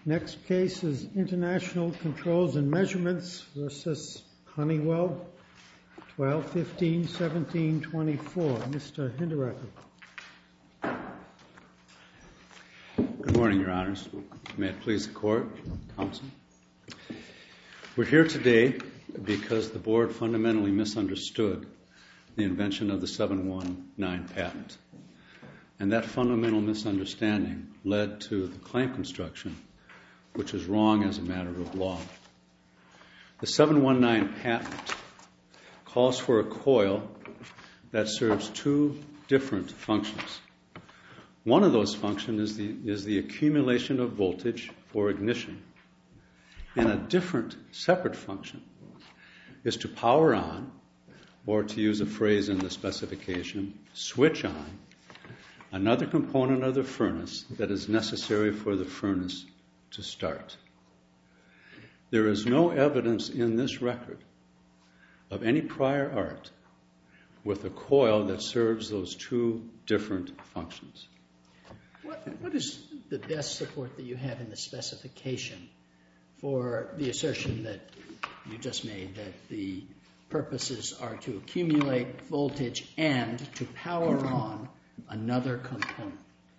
Next case is International Controls and Measurements versus Honeywell, 12-15-17-24. Mr. Hinderaker. Good morning, Your Honors. May it please the Court, Counsel. We're here today because the Board fundamentally misunderstood the invention of the 719 patent. And that fundamental misunderstanding led to the claim construction, which is wrong as a matter of law. The 719 patent calls for a coil that serves two different functions. One of those functions is the accumulation of voltage for ignition. And a different, separate function is to power on, or to use a phrase in the specification, switch on, another component of the furnace that is necessary for the furnace to start. There is no evidence in this record of any prior art with a coil that serves those two different functions. What is the best support that you have in the specification for the assertion that you just made, that the purposes are to accumulate voltage and to power on another component?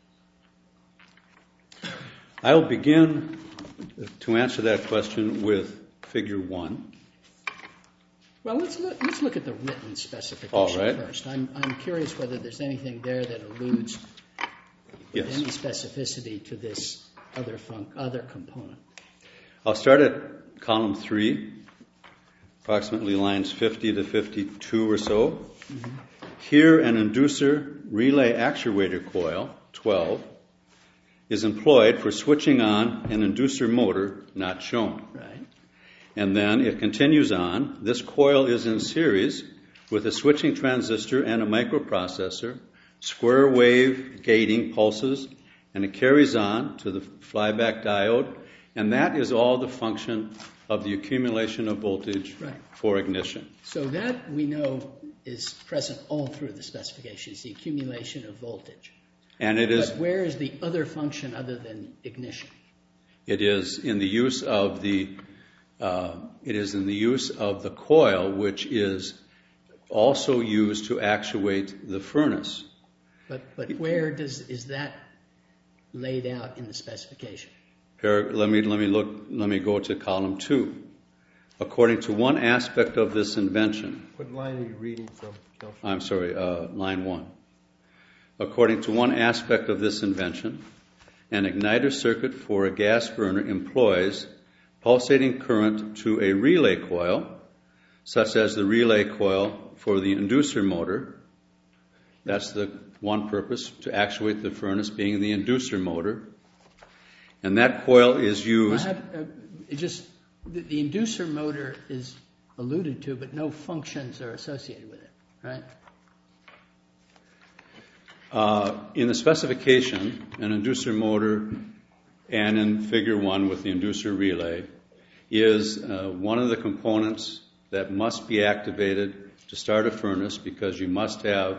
I'll begin to answer that question with Figure 1. Well, let's look at the written specification All right. first. I'm curious whether there's anything there that alludes with any specificity to this other component. I'll start at column 3, approximately lines 50 to 52 or so. Mm-hmm. Here, an inducer relay actuator coil, 12, is employed for switching on an inducer motor not shown. Right. And then it continues on. This coil is in series with a switching transistor and a microprocessor, square wave gating pulses, and it carries on to the flyback diode. And that is all the function of the accumulation of voltage for ignition. So that we know is present all through the specification, is the accumulation of voltage. And it is. But where is the other function other than ignition? It is in the use of the coil, which is also used to actuate the furnace. But where is that laid out in the specification? Let me go to column 2. According to one aspect of this invention. What line are you reading from, Counselor? I'm sorry, line 1. According to one aspect of this invention, an igniter circuit for a gas burner employs pulsating current to a relay coil, such as the relay coil for the inducer motor. That's the one purpose, to actuate the furnace, being the inducer motor. And that coil is used. The inducer motor is alluded to, but no functions are associated with it, right? In the specification, an inducer motor, and in Figure 1 with the inducer relay, is one of the components that must be activated to start a furnace, because you must have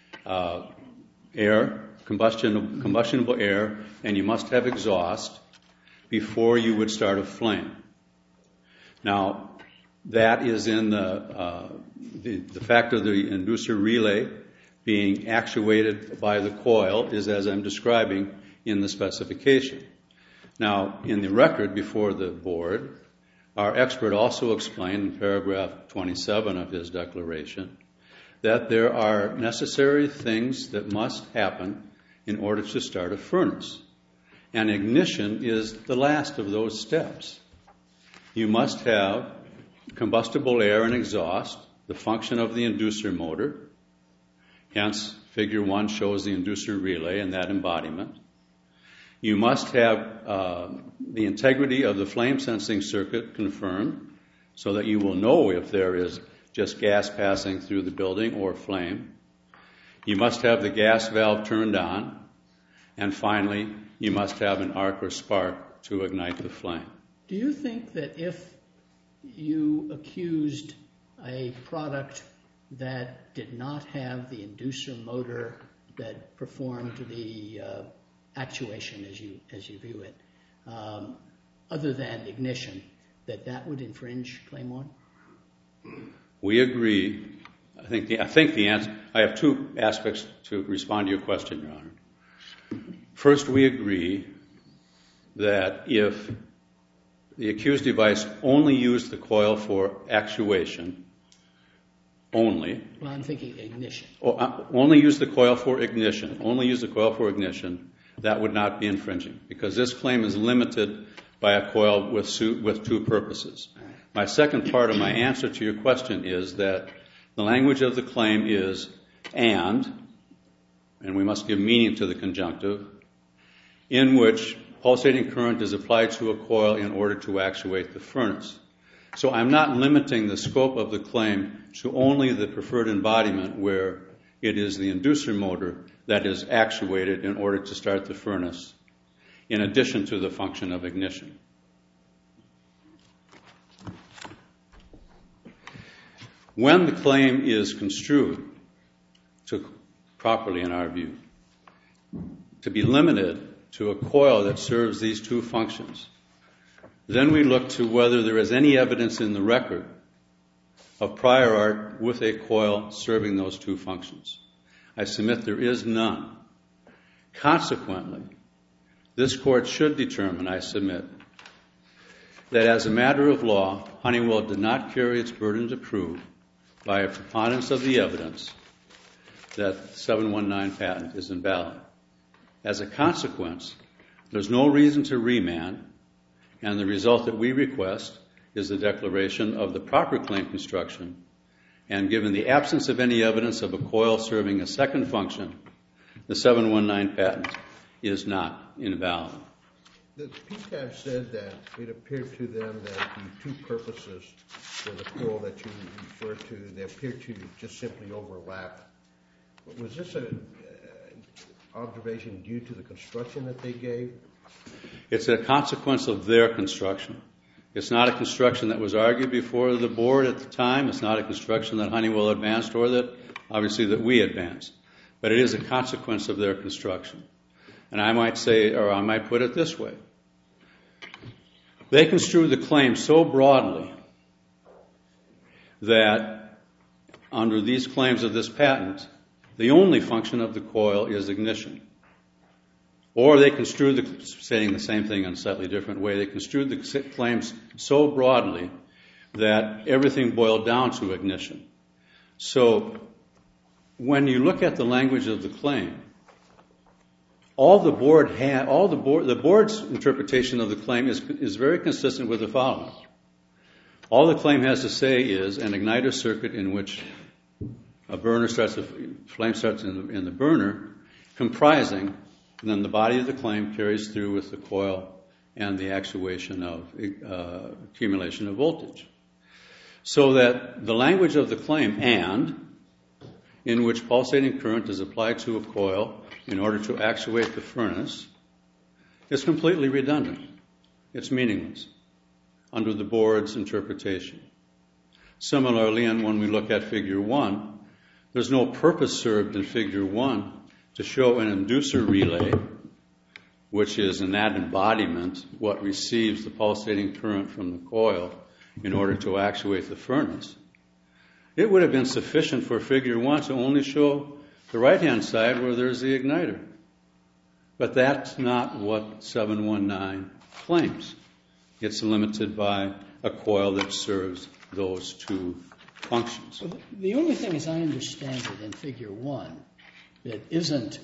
air, combustible air, and you must have exhaust before you would start a flame. Now, that is in the fact of the inducer relay being actuated by the coil is as I'm describing in the specification. Now, in the record before the board, our expert also explained in paragraph 27 of his declaration that there are necessary things that must happen in order to start a furnace. And ignition is the last of those steps. You must have combustible air and exhaust, the function of the inducer motor. Hence, Figure 1 shows the inducer relay and that embodiment. You must have the integrity of the flame sensing circuit confirmed so that you will know if there is just gas passing through the building or flame. You must have the gas valve turned on. And finally, you must have an arc or spark to ignite the flame. Do you think that if you accused a product that did not have the inducer motor that performed the actuation as you view it, other than ignition, that would infringe Claim 1? We agree. I think the answer, I have two aspects to respond to your question, Your Honor. First, we agree that if the accused device only used the coil for actuation, only. Well, I'm thinking ignition. Only use the coil for ignition. Only use the coil for ignition. That would not be infringing, because this claim is limited by a coil with two purposes. My second part of my answer to your question is that the language of the claim is and we must give meaning to the conjunctive, in which pulsating current is applied to a coil in order to actuate the furnace. So I'm not limiting the scope of the claim to only the preferred embodiment where it is the inducer motor that is actuated in order to start the furnace, in addition to the function of ignition. When the claim is construed, properly in our view, to be limited to a coil that serves these two functions, then we look to whether there is any evidence in the record of prior art with a coil serving those two functions. I submit there is none. Consequently, this Court should determine, I submit, that as a matter of law, Honeywell did not carry its burden to prove by a preponderance of the evidence that the 719 patent is invalid. As a consequence, there's no reason to remand, and the result that we request is the declaration of the proper claim construction, and given the absence of any evidence of a coil serving a second function, the 719 patent is not invalid. The PTAB said that it appeared to them that the two purposes for the coil that you referred to, they appeared to just simply overlap. Was this an observation due to the construction that they gave? It's a consequence of their construction. It's not a construction that was argued before the board at the time. It's not a construction that Honeywell advanced or that, obviously, that we advanced. But it is a consequence of their construction. And I might say, or I might put it this way. They construed the claim so broadly that under these claims of this patent, the only function of the coil is ignition. Or they construed saying the same thing in a slightly different way. They construed the claims so broadly that everything boiled down to ignition. So when you look at the language of the claim, the board's interpretation of the claim is very consistent with the following. All the claim has to say is an igniter circuit in which a flame starts in the burner, comprising, and then the body of the claim carries through with the coil and the actuation of accumulation of voltage. So that the language of the claim, and, in which pulsating current is applied to a coil in order to actuate the furnace, is completely redundant. It's meaningless under the board's interpretation. Similarly, and when we look at Figure 1, there's no purpose served in Figure 1 to show an inducer relay, which is in that embodiment what receives the pulsating current from the coil in order to actuate the furnace. It would have been sufficient for Figure 1 to only show the right-hand side where there's the igniter. But that's not what 719 claims. It's limited by a coil that serves those two functions. Well, the only thing, as I understand it, in Figure 1 that isn't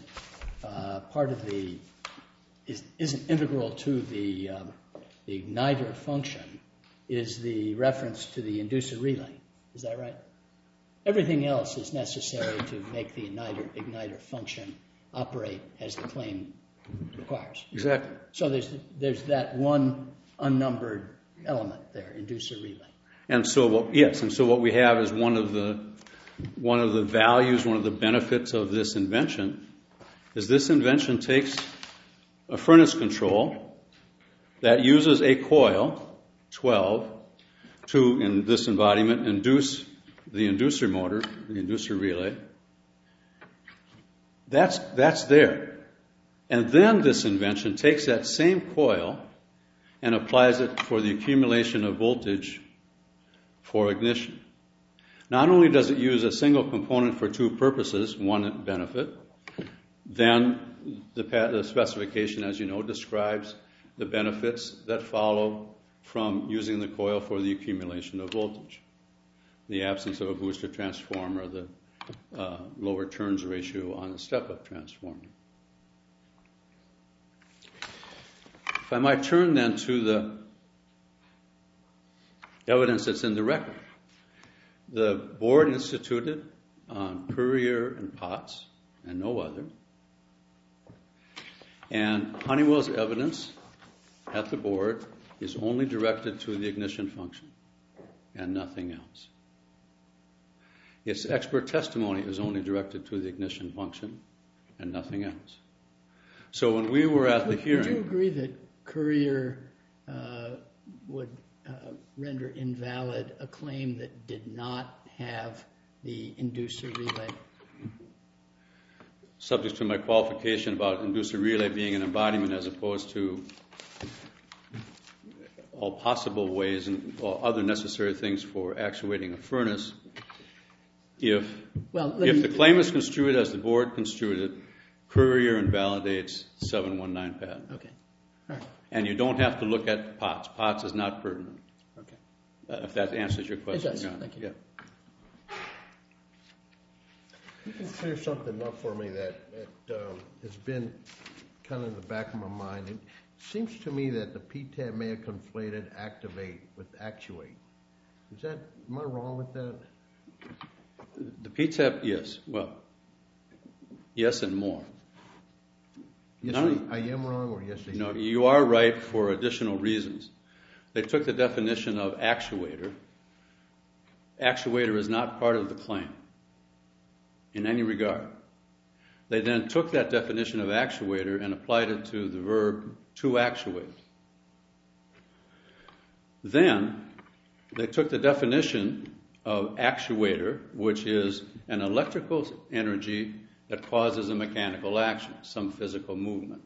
isn't integral to the igniter function is the reference to the inducer relay. Is that right? Everything else is necessary to make the igniter function operate as the claim requires. Exactly. So there's that one unnumbered element there, inducer relay. And so what we have is one of the values, one of the benefits of this invention is this invention takes a furnace control that uses a coil, 12, to, in this embodiment, induce the inducer motor, the inducer relay. That's there. And then this invention takes that same coil and applies it for the accumulation of voltage for ignition. Not only does it use a single component for two purposes, one benefit, then the specification, as you know, describes the benefits that follow from using the coil for the accumulation of voltage. The absence of a booster transformer, the lower turns ratio on a step-up transformer. If I might turn then to the evidence that's in the record. The board instituted on Currier and Potts and no other. And Honeywell's evidence at the board is only directed to the ignition function and nothing else. Its expert testimony is only directed to the ignition function and nothing else. So when we were at the hearing... Would you agree that Currier would render invalid a claim that did not have the inducer relay? Subject to my qualification about inducer relay being an embodiment as opposed to all possible ways and all other necessary things for actuating a furnace, if the claim is construed as the board construed it, Currier invalidates 719 patent. Okay. All right. And you don't have to look at Potts. Potts is not pertinent. Okay. If that answers your question. It does. Thank you. Yeah. You can clear something up for me that has been kind of in the back of my mind. It seems to me that the PTAB may have conflated activate with actuate. Am I wrong with that? The PTAB, yes. Well, yes and more. Yes, I am wrong, or yes, I am? No, you are right for additional reasons. They took the definition of actuator. Actuator is not part of the claim in any regard. They then took that definition of actuator and applied it to the verb to actuate. Then they took the definition of actuator, which is an electrical energy that causes a mechanical action, some physical movement.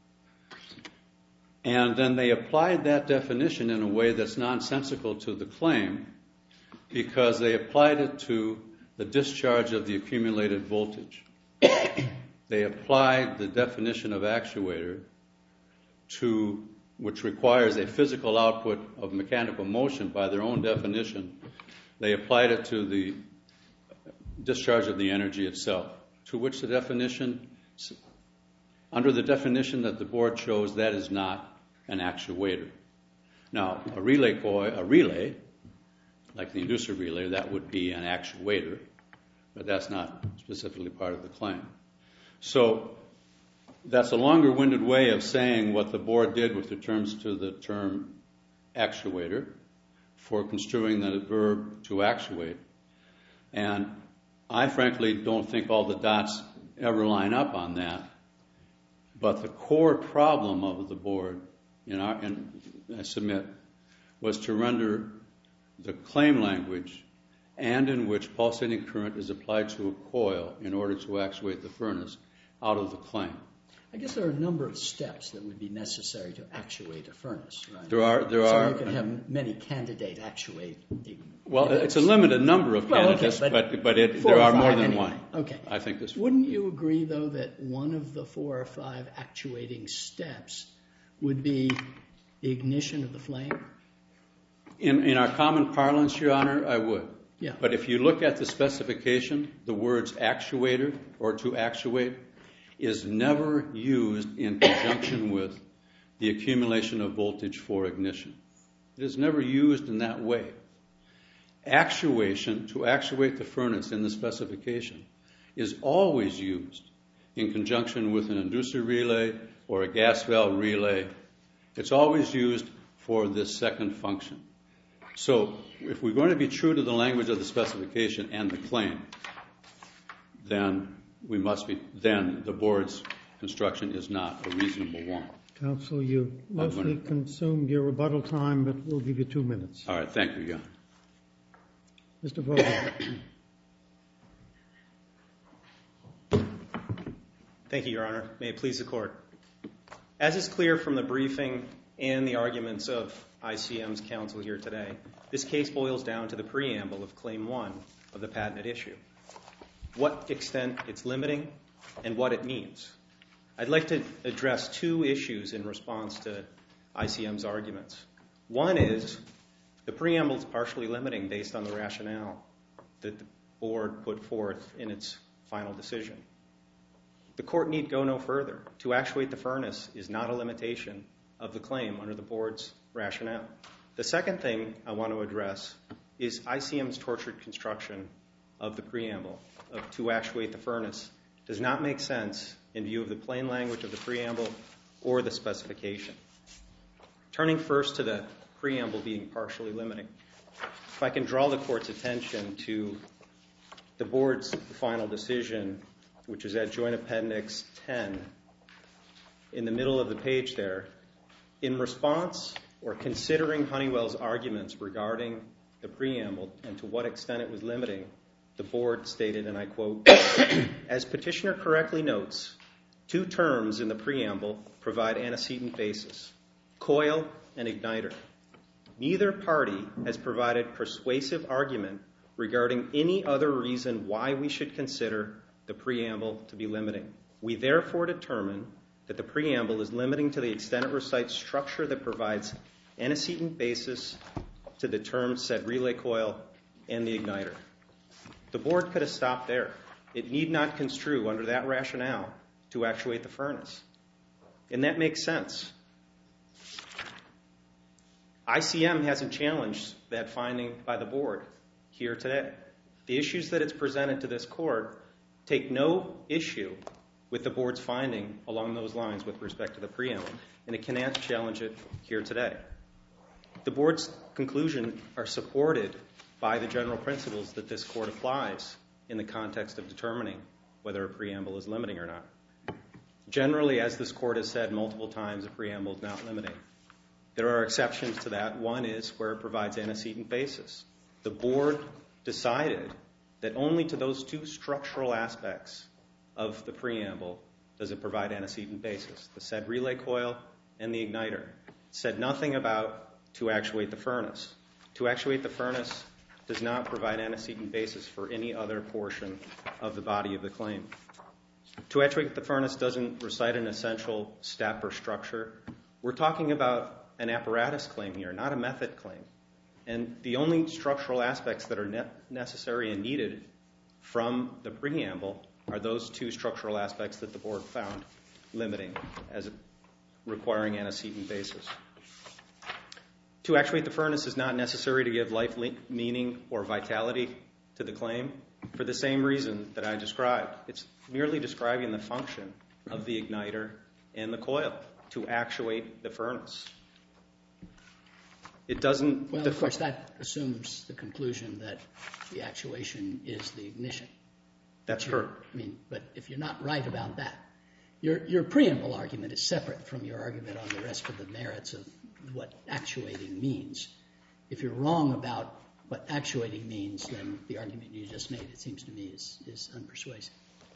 And then they applied that definition in a way that's nonsensical to the claim because they applied it to the discharge of the accumulated voltage. They applied the definition of actuator to, which requires a physical output of mechanical motion by their own definition. They applied it to the discharge of the energy itself, to which the definition, under the definition that the board chose, that is not an actuator. Now, a relay, like the inducer relay, that would be an actuator, but that's not specifically part of the claim. So that's a longer-winded way of saying what the board did with the terms to the term actuator for construing the verb to actuate. And I frankly don't think all the dots ever line up on that. But the core problem of the board, I submit, was to render the claim language and in which pulsating current is applied to a coil in order to actuate the furnace out of the claim. I guess there are a number of steps that would be necessary to actuate a furnace, right? There are. So you can have many candidate actuate. Well, it's a limited number of candidates, but there are more than one. Okay. I think this. Wouldn't you agree, though, that one of the 4 or 5 actuating steps would be the ignition of the flame? In our common parlance, Your Honor, I would. Yeah. But if you look at the specification, the words actuator or to actuate is never used in conjunction with the accumulation of voltage for ignition. It is never used in that way. Actuation, to actuate the furnace in the specification, is always used in conjunction with an inducer relay or a gas valve relay. It's always used for this second function. So if we're going to be true to the language of the specification and the claim, then the board's construction is not a reasonable one. Counsel, you mostly consumed your rebuttal time, but we'll give you 2 minutes. All right, thank you, Your Honor. Mr. Vogel. Thank you, Your Honor. May it please the Court. As is clear from the briefing and the arguments of ICM's counsel here today, this case boils down to the preamble of Claim 1 of the patented issue. What extent it's limiting and what it means. I'd like to address two issues in response to ICM's arguments. One is the preamble is partially limiting based on the rationale that the board put forth in its final decision. The court need go no further. To actuate the furnace is not a limitation of the claim under the board's rationale. The second thing I want to address is ICM's tortured construction of the preamble of to actuate the furnace does not make sense in view of the plain language of the preamble or the specification. Turning first to the preamble being partially limiting, if I can draw the court's attention to the board's final decision, which is at Joint Appendix 10, in the middle of the page there, in response or considering Honeywell's arguments regarding the preamble and to what extent it was limiting, the board stated, and I quote, as petitioner correctly notes, two terms in the preamble provide antecedent basis, coil and igniter. Neither party has provided persuasive argument regarding any other reason why we should consider the preamble to be limiting. We therefore determine that the preamble is limiting to the extent it recites structure that provides antecedent basis to the terms said relay coil and the igniter. The board could have stopped there. It need not construe under that rationale to actuate the furnace. And that makes sense. ICM hasn't challenged that finding by the board here today. The issues that it's presented to this court take no issue with the board's finding along those lines with respect to the preamble, and it cannot challenge it here today. The board's conclusions are supported by the general principles that this court applies in the context of determining whether a preamble is limiting or not. Generally, as this court has said multiple times, a preamble is not limiting. There are exceptions to that. One is where it provides antecedent basis. The board decided that only to those two structural aspects of the preamble does it provide antecedent basis, the said relay coil and the igniter. It said nothing about to actuate the furnace. To actuate the furnace does not provide antecedent basis for any other portion of the body of the claim. To actuate the furnace doesn't recite an essential step or structure. We're talking about an apparatus claim here, not a method claim. And the only structural aspects that are necessary and needed from the preamble are those two structural aspects that the board found limiting as requiring antecedent basis. To actuate the furnace is not necessary to give life meaning or vitality to the claim for the same reason that I described. It's merely describing the function of the igniter and the coil to actuate the furnace. It doesn't... Well, of course, that assumes the conclusion that the actuation is the ignition. That's true. I mean, but if you're not right about that, your preamble argument is separate from your argument on the rest of the merits of what actuating means. If you're wrong about what actuating means, then the argument you just made, it seems to me, is unpersuasive.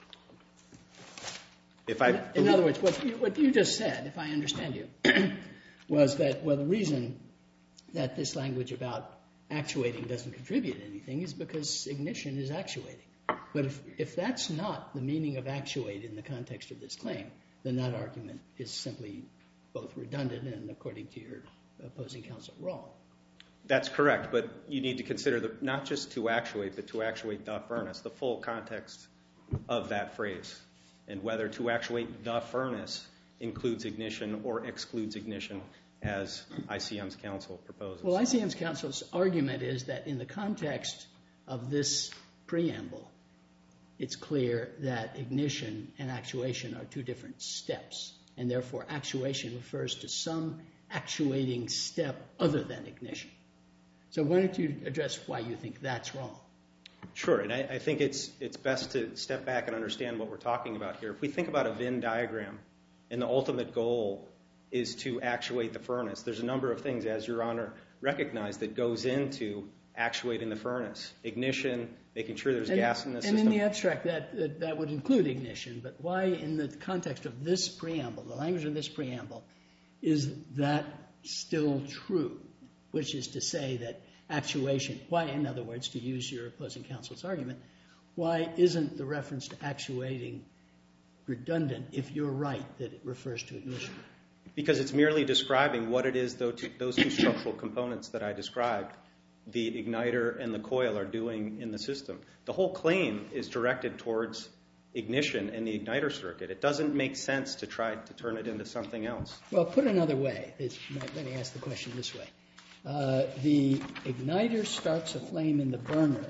In other words, what you just said, if I understand you, was that, well, the reason that this language about actuating doesn't contribute anything is because ignition is actuating. But if that's not the meaning of actuate in the context of this claim, then that argument is simply both redundant and, according to your opposing counsel, wrong. That's correct, but you need to consider not just to actuate, but to actuate the furnace, the full context of that phrase, and whether to actuate the furnace includes ignition or excludes ignition, as ICM's counsel proposes. Well, ICM's counsel's argument is that in the context of this preamble, it's clear that ignition and actuation are two different steps, and therefore actuation refers to some actuating step other than ignition. So why don't you address why you think that's wrong? Sure, and I think it's best to step back and understand what we're talking about here. If we think about a Venn diagram, and the ultimate goal is to actuate the furnace, there's a number of things, as Your Honor recognized, that goes into actuating the furnace. Ignition, making sure there's gas in the system. And in the abstract, that would include ignition, but why in the context of this preamble, the language of this preamble, is that still true, which is to say that actuation, why, in other words, to use your opposing counsel's argument, why isn't the reference to actuating redundant if you're right that it refers to ignition? Because it's merely describing what it is those two structural components that I described, the igniter and the coil, are doing in the system. The whole claim is directed towards ignition in the igniter circuit. It doesn't make sense to try to turn it into something else. Well, put another way. Let me ask the question this way. The igniter starts a flame in the burner.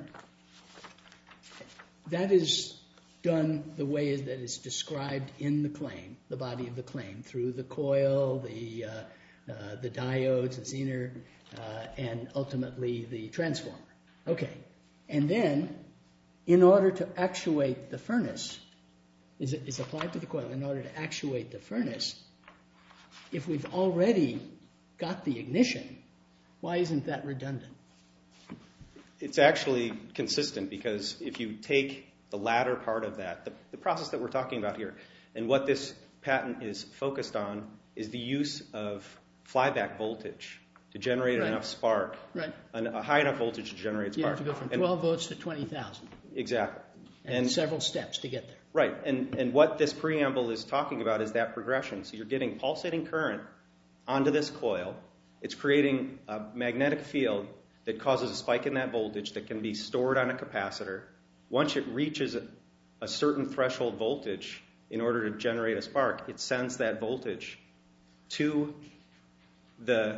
That is done the way that is described in the claim, the body of the claim, through the coil, the diodes, the Zener, and ultimately the transformer. Okay. And then, in order to actuate the furnace, is applied to the coil, in order to actuate the furnace, if we've already got the ignition, why isn't that redundant? It's actually consistent, because if you take the latter part of that, the process that we're talking about here, and what this patent is focused on is the use of flyback voltage to generate enough spark, a high enough voltage to generate spark. You have to go from 12 volts to 20,000. Exactly. And several steps to get there. Right. And what this preamble is talking about is that progression. So you're getting pulsating current onto this coil. It's creating a magnetic field that causes a spike in that voltage that can be stored on a capacitor. Once it reaches a certain threshold voltage, in order to generate a spark, it sends that voltage to the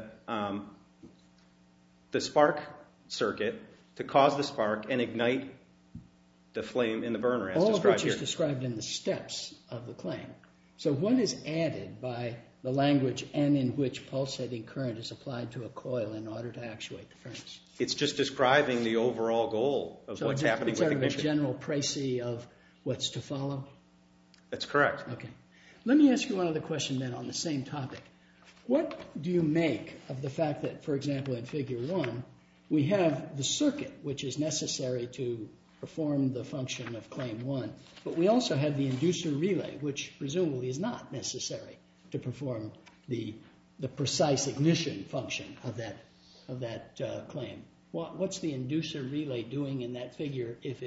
spark circuit to cause the spark and ignite the flame in the burner, as described here. All of which is described in the steps of the claim. So what is added by the language "and in which pulsating current is applied to a coil in order to actuate the furnace"? It's just describing the overall goal of what's happening with ignition. It's sort of a general précis of what's to follow? That's correct. Okay. Let me ask you one other question then on the same topic. What do you make of the fact that, for example, in Figure 1, we have the circuit, which is necessary to perform the function of Claim 1, but we also have the inducer relay, which presumably is not necessary to perform the precise ignition function of that claim. What's the inducer relay doing in that figure if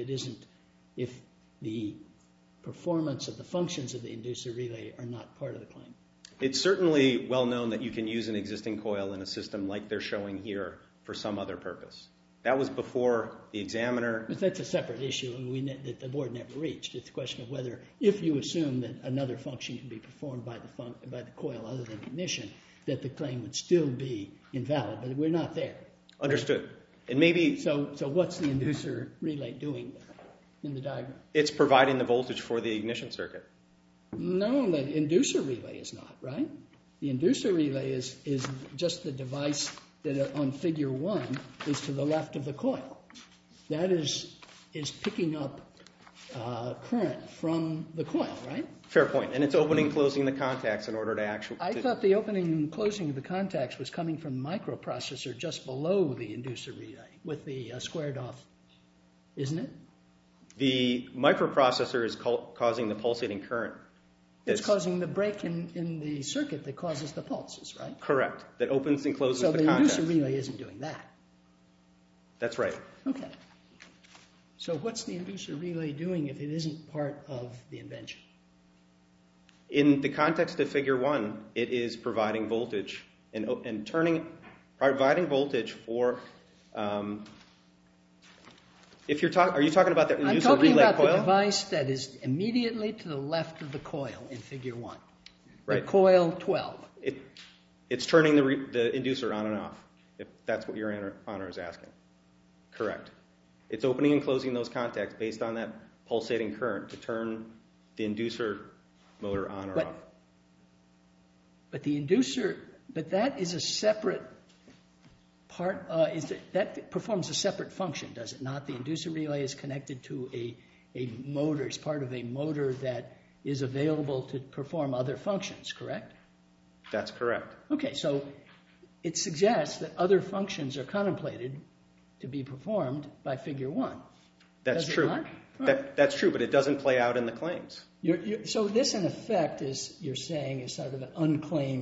the performance of the functions of the inducer relay are not part of the claim? It's certainly well known that you can use an existing coil in a system like they're showing here for some other purpose. That was before the examiner... But that's a separate issue that the board never reached. It's a question of whether, if you assume that another function can be performed by the coil other than ignition, that the claim would still be invalid. But we're not there. Understood. And maybe... So what's the inducer relay doing there in the diagram? It's providing the voltage for the ignition circuit. No, the inducer relay is not, right? The inducer relay is just the device that on Figure 1 is to the left of the coil. That is picking up current from the coil, right? Fair point. And it's opening and closing the contacts in order to actually... I thought the opening and closing of the contacts was coming from the microprocessor just below the inducer relay with the squared off, isn't it? The microprocessor is causing the pulsating current. It's causing the break in the circuit that causes the pulses, right? Correct. That opens and closes the contacts. So the inducer relay isn't doing that. That's right. Okay. So what's the inducer relay doing if it isn't part of the invention? In the context of Figure 1, it is providing voltage and providing voltage for... are you talking about the inducer relay coil? I'm talking about the device that is immediately to the left of the coil in Figure 1. Right. The coil 12. It's turning the inducer on and off, if that's what your Honor is asking. Correct. It's opening and closing those contacts based on that pulsating current to turn the inducer motor on or off. But the inducer... But that is a separate part... that performs a separate function, does it not? The inducer relay is connected to a motor. It's part of a motor that is available to perform other functions, correct? That's correct. Okay, so it suggests that other functions are contemplated to be performed by Figure 1. That's Does true. It not? Right. That's true, but it doesn't play out in the claims. So this, in effect, is you're saying is sort of an unclaimed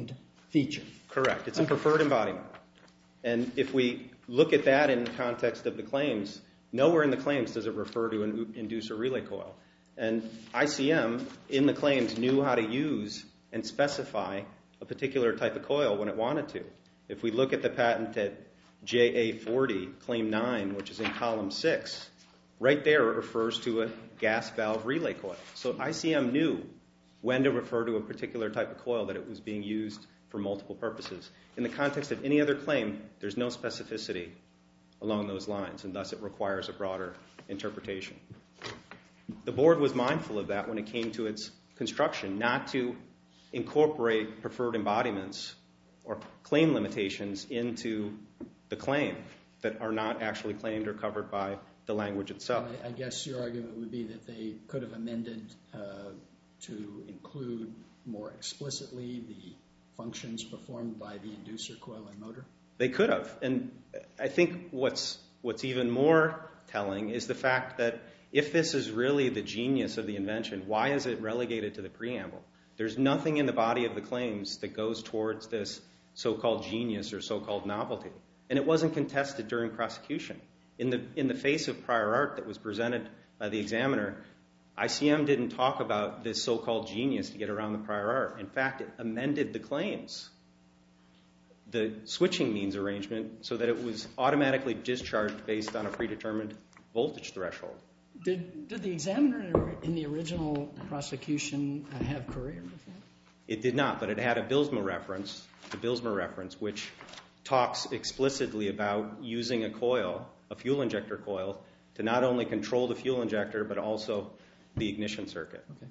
feature. Correct. It's a preferred embodiment. And if we look at that in the context of the claims, nowhere in the claims does it refer to an inducer relay coil. And ICM, in the claims, knew how to use and specify a particular type of coil when it wanted to. If we look at the patent at JA40, Claim 9, which is in Column 6, right there it refers to a gas valve relay coil. So ICM knew when to refer to a particular type of coil that it was being used for multiple purposes. In the context of any other claim, there's no specificity along those lines, and thus it requires a broader interpretation. The board was mindful of that when it came to its construction, not to incorporate preferred embodiments or claim limitations into the claim that are not actually claimed or covered by the language itself. I guess your argument would be that they could have amended to include more explicitly the functions performed by the inducer coil and motor? They could have. And I think what's even more telling is the fact that if this is really the genius of the invention, why is it relegated to the preamble? There's nothing in the body of the claims that goes towards this so-called genius or so-called novelty. And it wasn't contested during prosecution. In the face of prior art that was presented by the examiner, ICM didn't talk about this so-called genius to get around the prior art. In fact, it amended the claims, the switching means arrangement, so that it was automatically discharged based on a predetermined voltage threshold. Did the examiner in the original prosecution have Courier before? It did not, but it had a Bilsma reference, the Bilsma reference, which talks explicitly about using a coil, a fuel injector coil, to not only control the fuel injector, but also the ignition circuit. Okay.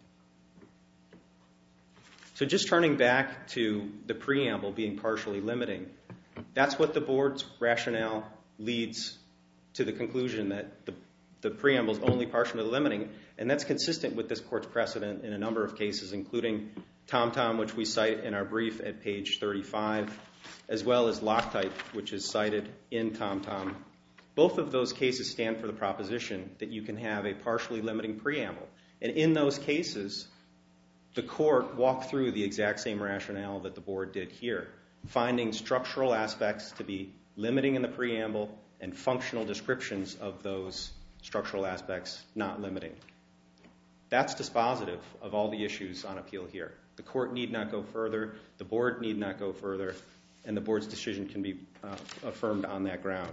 So just turning back to the preamble being partially limiting, that's what the board's rationale leads to the conclusion that the preamble is only partially limiting, and that's consistent with this court's precedent in a number of cases, including TomTom, which we cite in our brief at page 35, as well as Loctite, which is cited in TomTom. Both of those cases stand for the proposition that you can have a partially limiting preamble. And in those cases, the court walked through the exact same rationale that the board did here, finding structural aspects to be limiting in the preamble and functional descriptions of those structural aspects not limiting. That's dispositive of all the issues on appeal here. The court need not go further, the board need not go further, and the board's decision can be affirmed on that ground.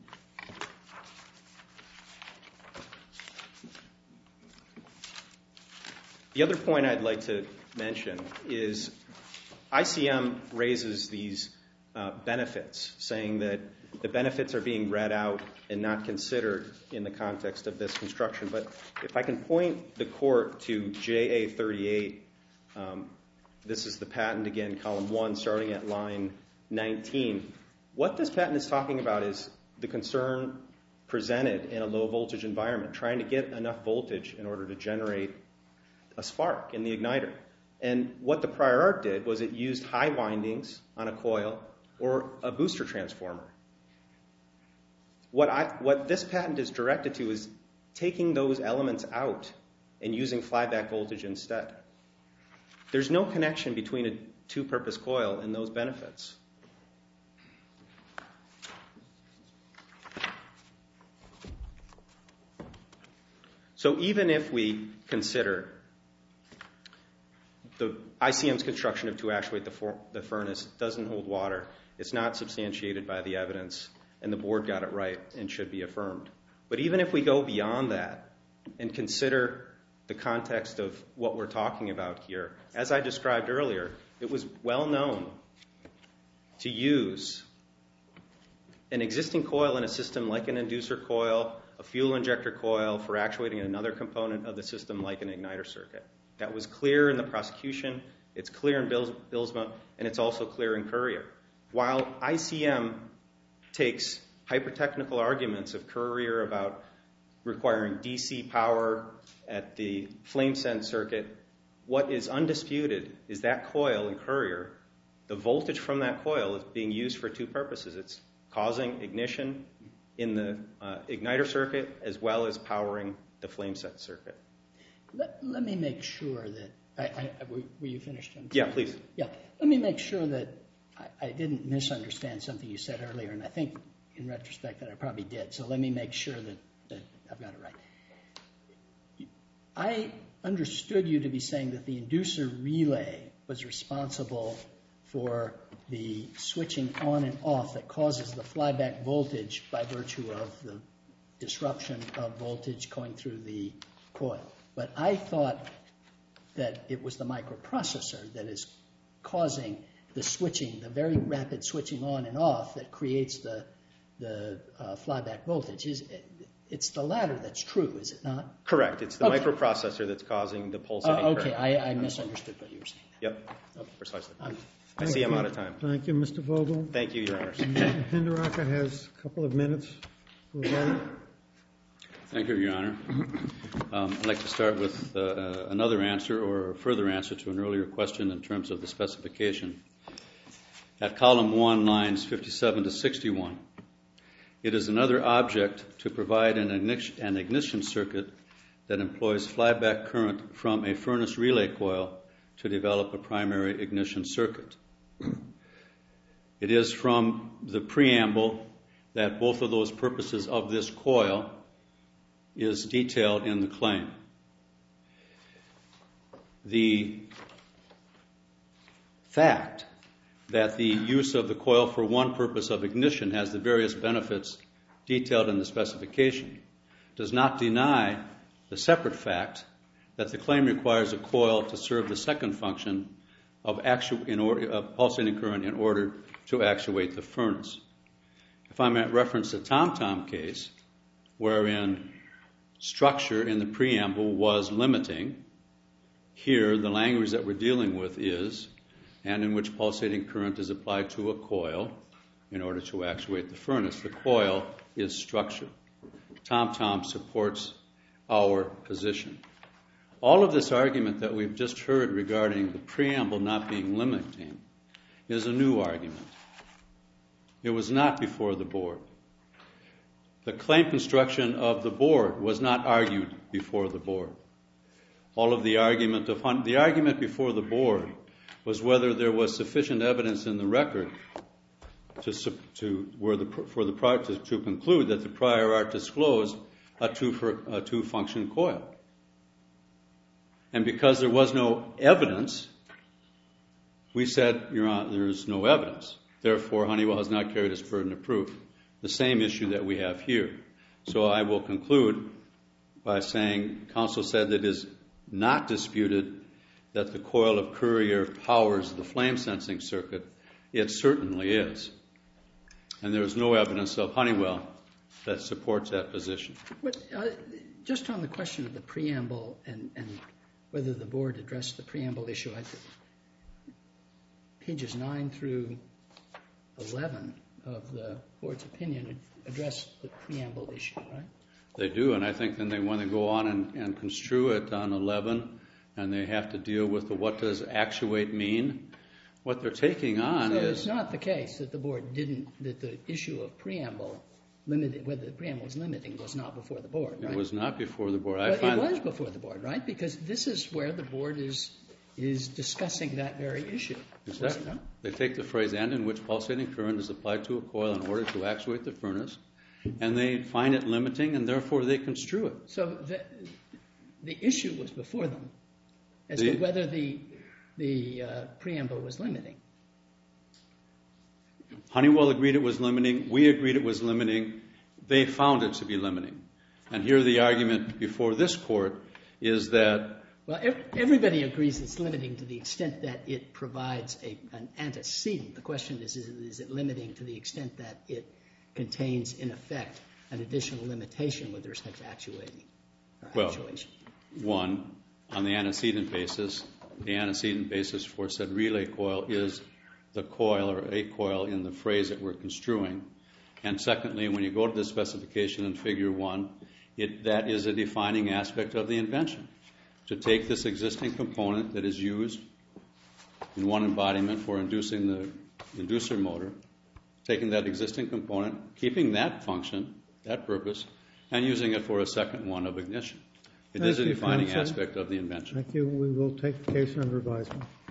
The other point I'd like to mention is ICM raises these benefits, saying that the benefits are being read out and not considered in the context of this construction. But if I can point the court to JA38, this is the patent again, column 1, starting at line 19. What this patent is talking about is the concern presented in a low voltage environment, trying to get enough voltage in order to generate a spark in the igniter. And what the prior art did was it used high windings on a coil or a booster transformer. What this patent is directed to is taking those elements out and using flyback voltage instead. There's no connection between a two-purpose coil and those benefits. So even if we consider the ICM's construction of to actuate the furnace doesn't hold water, it's not substantiated by the evidence, and the board got it right and should be affirmed. But even if we go beyond that and consider the context of what we're talking about here, as I described earlier, it was well known to use an existing coil in a system like an inducer coil, a fuel injector coil for actuating another component of the system like an igniter circuit. That was clear in the prosecution, it's clear in Bilsma, and it's also clear in Courier. While ICM takes hyper-technical arguments of Courier about requiring DC power at the flame sense circuit, what is undisputed is that coil in Courier, the voltage from that coil is being used for two purposes. It's causing ignition in the igniter circuit as well as powering the flame sense circuit. Let me make sure that, were you finished? Yeah, please. Yeah, let me make sure that I didn't misunderstand something you said earlier, and I think in retrospect that I probably did. So let me make sure that I've got it right. I understood you to be saying that the inducer relay was responsible for the switching on and off that causes the flyback voltage by virtue of the disruption of voltage going through the coil. But I thought that it was the microprocessor that is causing the switching, the very rapid switching on and off that creates the flyback voltage. It's the latter that's true, is it not? Correct. It's the microprocessor that's causing the pulsating current. Okay, I misunderstood what you were saying. Yep, Okay. precisely. I see I'm out of time. Thank you, Mr. Vogel. Thank you, Your Honors. Hinderaker has a couple of minutes for vote. Thank you, Your Honor. I'd like to start with another answer or a further answer to an earlier question in terms of the specification. At column 1, lines 57 to 61, it is another object to provide an ignition circuit that employs flyback current from a furnace relay coil to develop a primary ignition circuit. It is from the preamble that both of those purposes of this coil is detailed in the claim. The fact that the use of the coil for one purpose of ignition has the various benefits detailed in the specification does not deny the separate fact that the claim requires a coil to serve the second function of pulsating current in order to actuate the furnace. If I might reference the TomTom case, wherein structure in the preamble was limiting, here the language that we're dealing with is, and in which pulsating current is applied to a coil in order to actuate the furnace. The coil is structure. TomTom supports our position. All of this argument that we've just heard regarding the preamble not being limiting is a new argument. It was not before the board. The claim construction of the board was not argued before the board. All of the argument before the board was whether there was sufficient evidence in the record to conclude that the prior art disclosed a two-function coil. And because there was no evidence, we said, Your Honor, there is no evidence. Therefore, Honeywell has not carried its burden of proof. The same issue that we have here. So I will conclude by saying counsel said that it is not disputed that the coil of Courier powers the flame sensing circuit. It certainly is. And there is no evidence of Honeywell that supports that position. But, just on the question of the preamble and whether the board addressed the preamble issue, I think pages 9 through 11 of the board's opinion address the preamble issue, right? They do, and I think then they want to go on and construe it on 11, and they have to deal with the what does actuate mean. What they're taking on is... So it's not the case that the board didn't, that the issue of preamble, whether the preamble was limiting, was not before the board, right? It was not before the board. But it was before the board, right? Because this is where the board is discussing that very issue. Exactly. They take the phrase, and in which pulsating current is applied to a coil in order to actuate the furnace, and they find it limiting, and therefore they construe it. So the issue was before them as to whether the preamble was limiting. Honeywell agreed it was limiting. We agreed it was limiting. They found it to be limiting. And here the argument before this court is that... Well, everybody agrees it's limiting to the extent that it provides an antecedent. The question is it limiting to the extent that it contains, in effect, an additional limitation with respect to actuating or actuation? One, on the antecedent basis, the antecedent basis for said relay coil is the coil or a coil in the phrase that we're construing. And secondly, when you go to the specification in Figure 1, that is a defining aspect of the invention. To take this existing component that is used in one embodiment for inducing the inducer motor, taking that existing component, keeping that function, that purpose, and using it for a second one of ignition. It is a defining aspect of the invention. Thank you. We will take the case under advisement.